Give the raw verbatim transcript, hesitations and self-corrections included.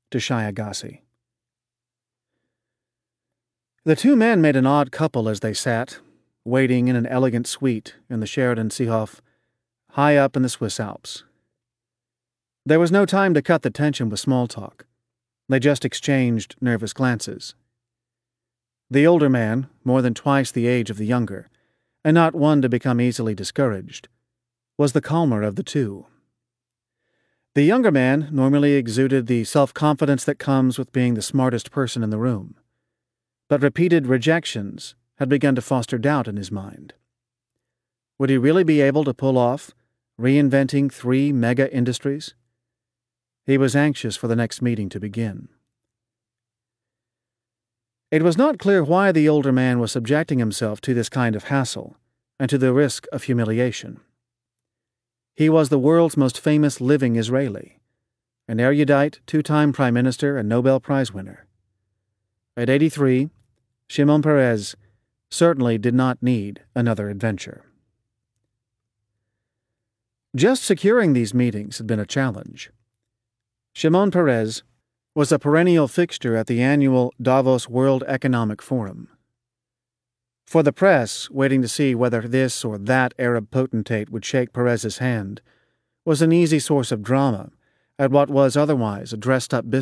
to Shai Agassi. The two men made an odd couple as they sat, waiting in an elegant suite in the Sheraton Seehof, high up in the Swiss Alps. There was no time to cut the tension with small talk. They just exchanged nervous glances. The older man, more than twice the age of the younger, and not one to become easily discouraged, was the calmer of the two. The younger man normally exuded the self-confidence that comes with being the smartest person in the room, but repeated rejections had begun to foster doubt in his mind. Would he really be able to pull off reinventing three mega industries? He was anxious for the next meeting to begin. It was not clear why the older man was subjecting himself to this kind of hassle and to the risk of humiliation. He was the world's most famous living Israeli, an erudite, two-time prime minister and Nobel Prize winner. At eighty-three, Shimon Peres certainly did not need another adventure. Just securing these meetings had been a challenge. Shimon Peres was a perennial fixture at the annual Davos World Economic Forum. For the press, waiting to see whether this or that Arab potentate would shake Peres's hand was an easy source of drama at what was otherwise a dressed-up business